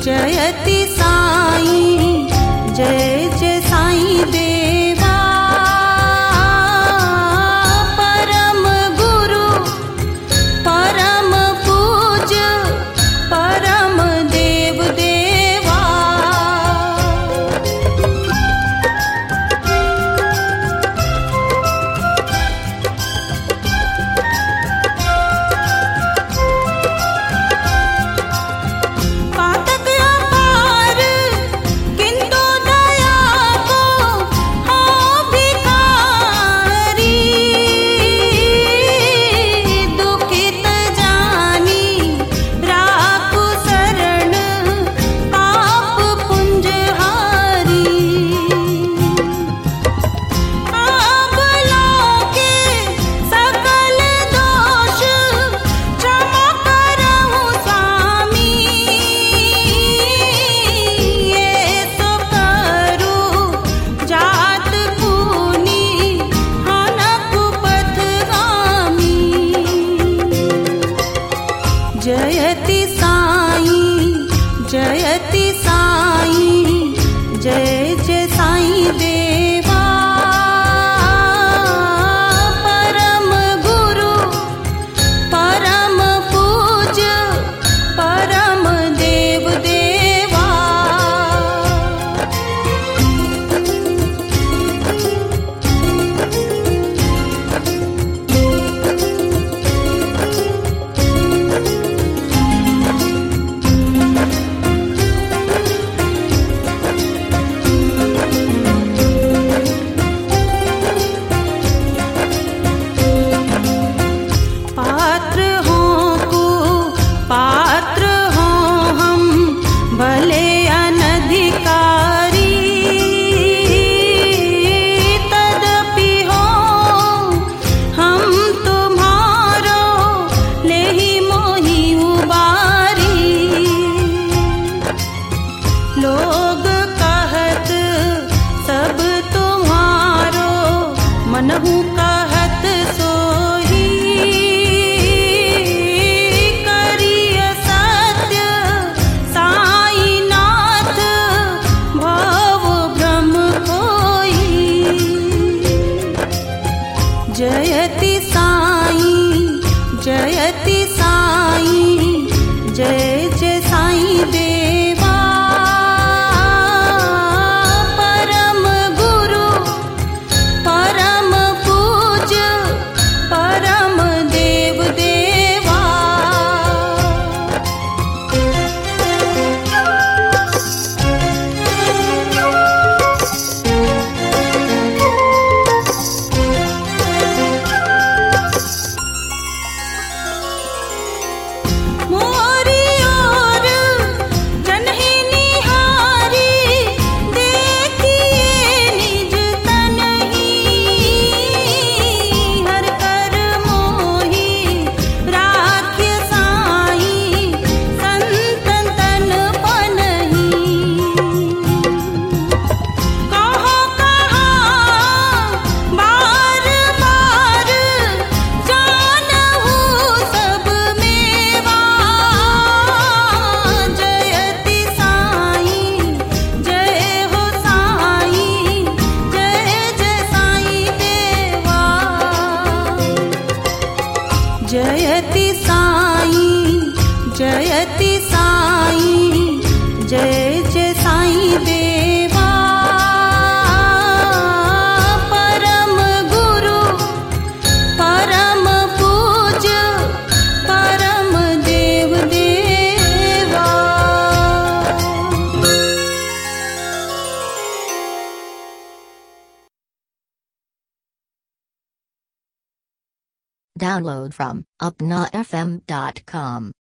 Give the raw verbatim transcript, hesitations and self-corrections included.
जयति साईं जय जय साईं देवा परम गुरु परम पूज्य परम देव देवा जयति साईं जयति साईं जय जय साईं देवा परम गुरु परम पूज्य परम देव देवा पात्र हों को पात्र हों हम भले अनधिकारी तदपि हो हम तुम्हारो लेहि मोहि उबारी लोग कहत सब तुम्हारो मनहु कहत सोही जयति साईं जयति साईं जय जय साईं देवा परम गुरु परम पूज्य परम देव देवा जयति साईं जयति साईं जय जय साईं देवा परम गुरु परम पूज्य परम देव देवा Download from upna f m dot com.